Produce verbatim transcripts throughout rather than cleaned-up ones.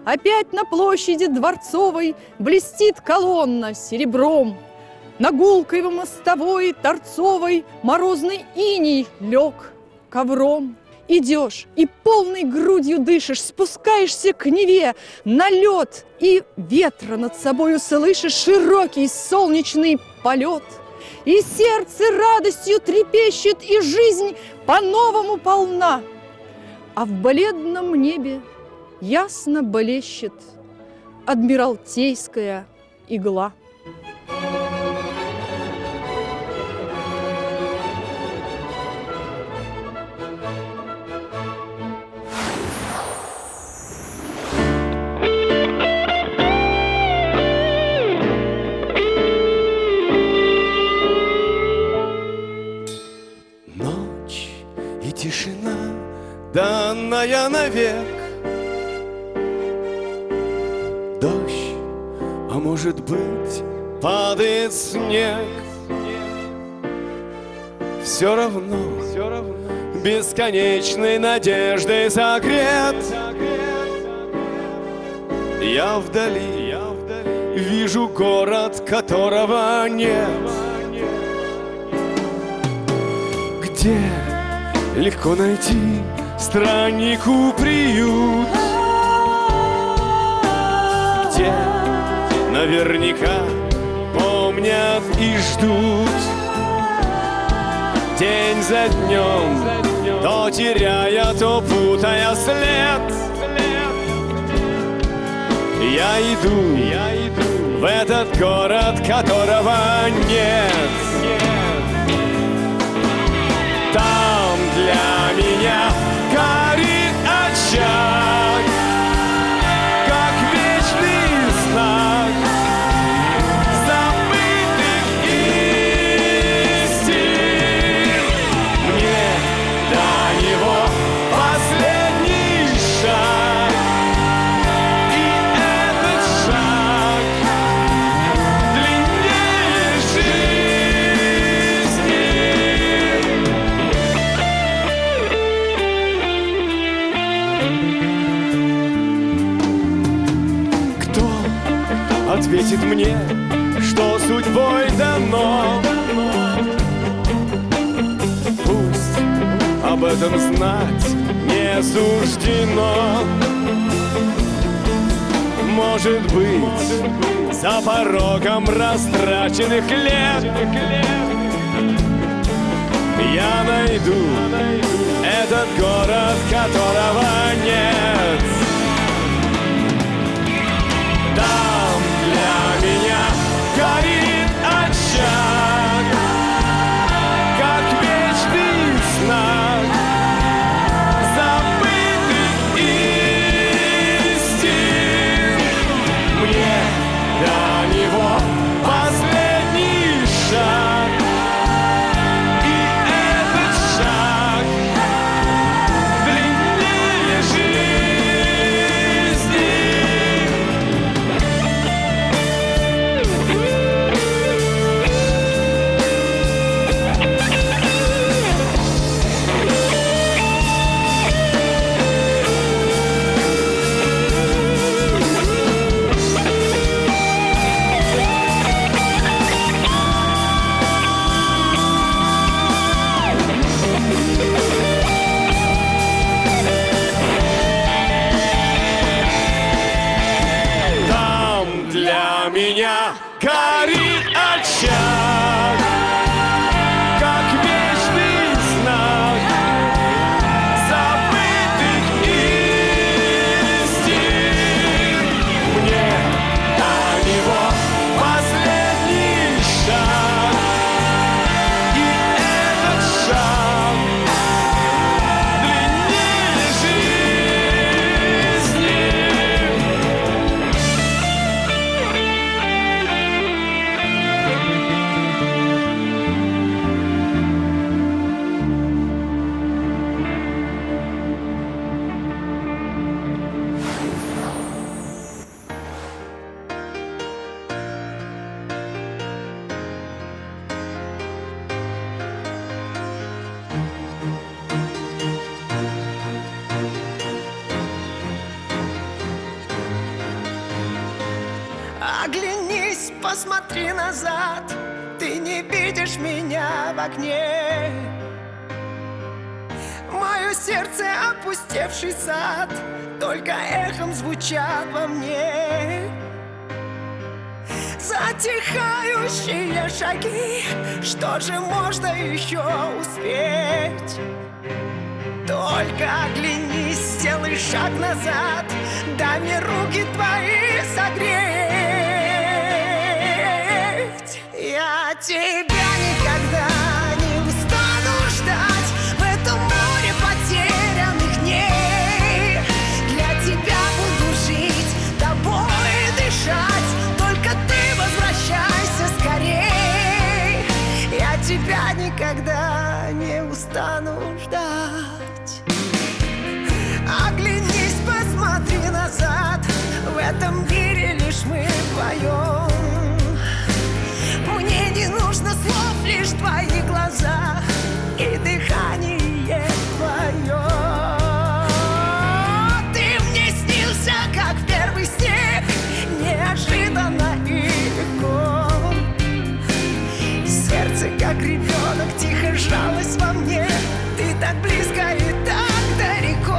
Опять на площади Дворцовой блестит колонна серебром. На гулкой мостовой торцовой морозный иней лег ковром. Идешь и полной грудью дышишь, спускаешься к Неве на лед, и ветра над собою слышишь широкий солнечный полет. И сердце радостью трепещет, и жизнь по-новому полна. А в бледном небе ясно блещет адмиралтейская игла. Тишина, данная навек. Дождь, а может быть, падает снег. Все равно, все равно бесконечной надеждой согрет. Я вдали, я вдали вижу город, которого нет. Где легко найти страннику приют, где наверняка помнят и ждут. День за днем, то теряя, то путая след. Я иду, я иду в этот город, которого нет. Там для меня горит очаг, как вечный знак забытых истин. Мне до него последний шаг, и этот шаг длиннее жизни. Ответит мне, что судьбой дано. Пусть об этом знать не суждено. Может быть, за порогом растраченных лет я найду этот город, которого нет. Там для меня горит очаг, как вечный знак забытых истин. Мне до него последний шаг, и этот шаг длиннее жизни. Там для меня горит очаг, как вечный знак забытых истин. Мне до него последний шаг, и этот шаг длиннее жизни. Оглянись, посмотри назад, ты не видишь меня в окне. Мое сердце опустевший сад, только эхом звучат во мне. Затихающие шаги, что же можно еще успеть? Только оглянись, сделай шаг назад, дай мне руки твои согреть. Я тебя никогда не устану ждать в этом море потерянных дней. Для тебя буду жить, тобой дышать, только ты возвращайся скорей. Я тебя никогда не устану ждать. Оглянись, посмотри назад, в этом мире лишь мы вдвоем. Мне не нужно слов, лишь твои глаза и дыхание твое. Ты мне снился, как первый снег, неожиданно и легко. Сердце, как ребенок, тихо сжалось во мне. Ты так близко и так далеко.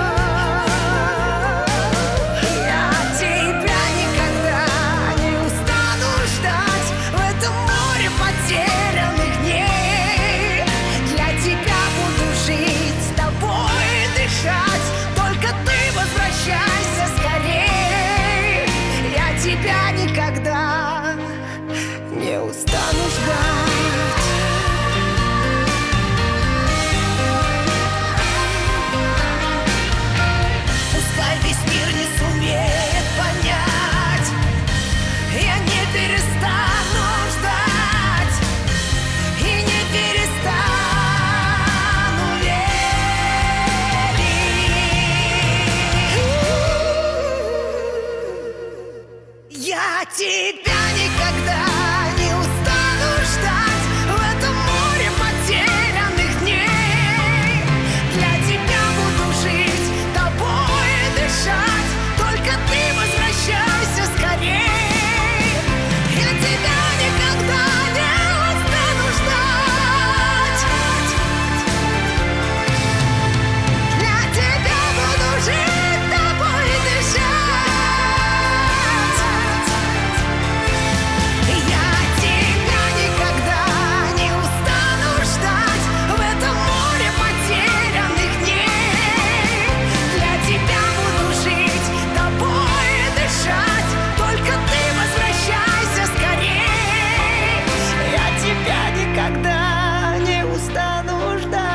Я тебя никогда не устану ждать в этом море потерянных дней. Для тебя буду жить, с тобой дышать, только ты возвращайся скорей. Я тебя никогда не устану ждать. Пускай весь мир не сумеет понять, я не перестану ждать и не перестану верить. Я тебя никогда не устану ждать в этом море потерянных дней. Для тебя буду жить, тобой дышать, только ты возвращайся скорей. Я тебя никогда не устану ждать. Для тебя буду жить, тобой дышать. Я тебя никогда не устану ждать в этом море потерянных дней. Для тебя буду жить, тобой дышать, только ты возвращайся скорей. Я тебя никогда не устану ждать.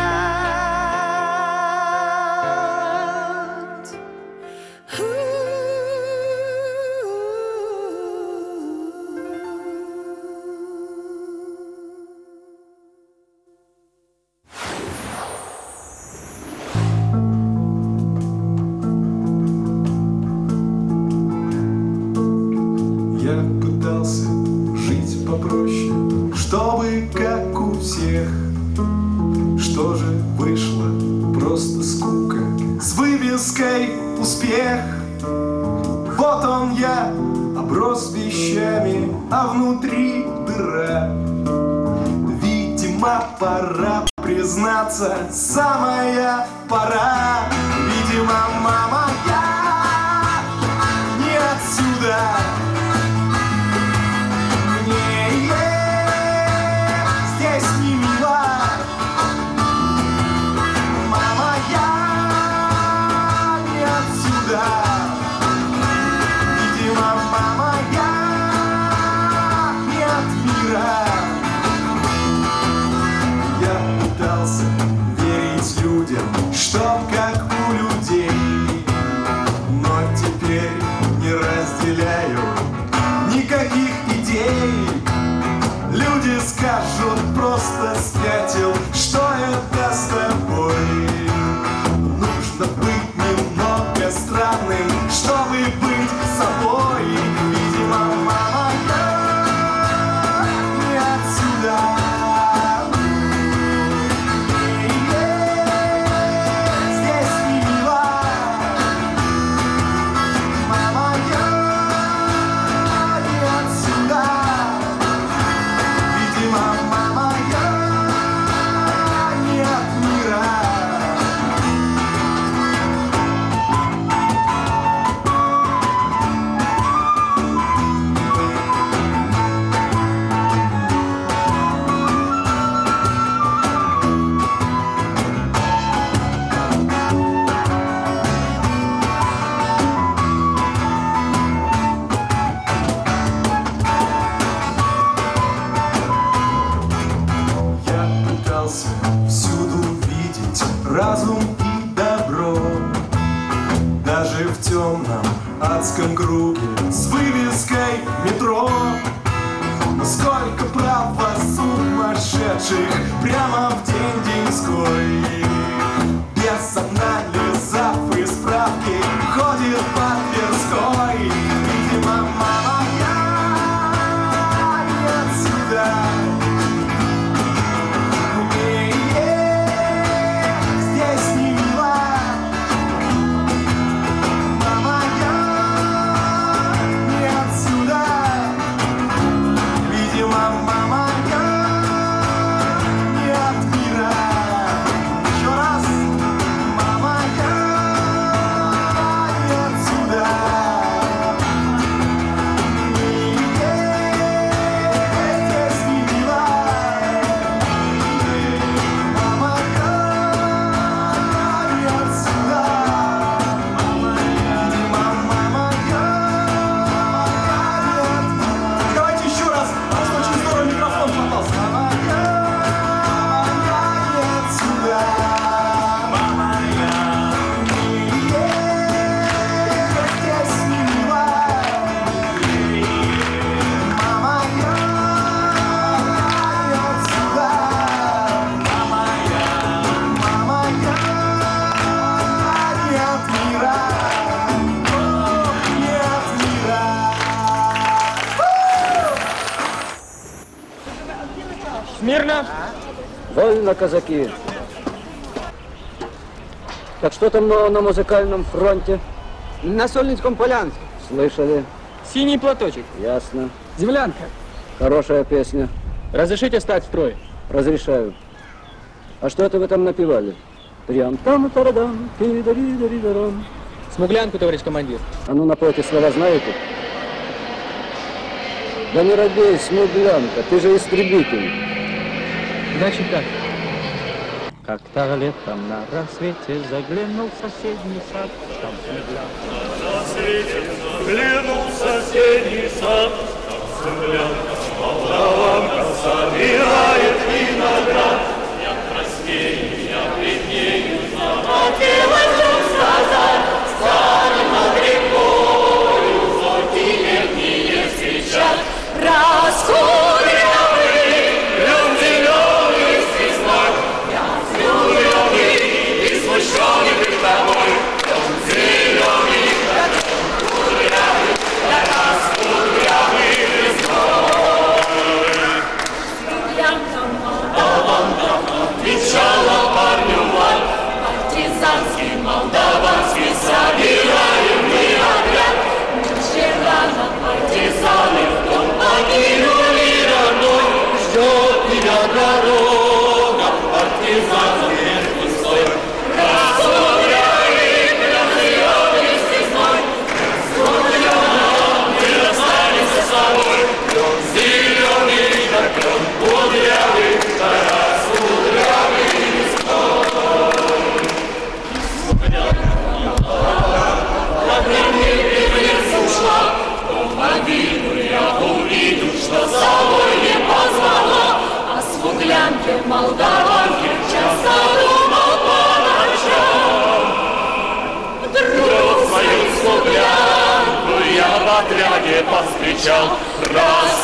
Я пытался жить попроще, чтобы как у всех. Что же вышло? Просто скука с вывеской «Успех». Вот он я, оброс вещами, а внутри дыра. Видимо, пора признаться, самая пора. Видимо, мама, я не отсюда. Что разум и добро. Даже в темном адском круге с вывеской метро. Но сколько права сумасшедших прямо в день деньской. Без анализов и справки ходит по Тверской. Видимо, мама, я не отсюда. Мне здесь не мило. Мама, я не отсюда. Видимо, мама, я не от мира. Еще раз. Мама, я не отсюда. Смирно! Вольно, казаки! Так что там на, на музыкальном фронте? На Сольнинском Полянске. Слышали? Синий платочек. Ясно. Землянка. Хорошая песня. Разрешите стать в строй? Разрешаю. А что это вы там напевали? Трям там тарадам, пидари-дари-дарам. Смуглянку, товарищ командир. А ну напойте слова, знаете? Да не робей, смуглянка, ты же истребитель. Значит так. Как-то летом на рассвете заглянул в соседний сад, там смуглянка. На рассвете заглянул в соседний сад, там смуглянка, молдаванка, собирает виноград. Я краснею, я бледнею, захотелось вдруг сказать старым огрекою, зоркие летние встречать. Раскудрявый, лен зеленый стеной, я зеленый и смущенный перед тобой. Лен зеленый, как кудрявый, я раскудрявый весной. Смуглянка, молдаванка, отвечала парню Валь, партизанский, молдаванский, собираем мы отряд. Вчера на партизаны в дом погибли родной, ждет тебя дорога, партизанский густой. Раскудрявый, красивый стезной, раскудрявый, мы останемся с собой. Лен зеленый, как лен кудрявый, раскудрявый весной. Как мне в ушла, то погибну я увижу, что с собой не позвала. А смуглянке, молдаванке часто думал по ночам. Вдруг свою смуглянку я в отряде повстречал. Раз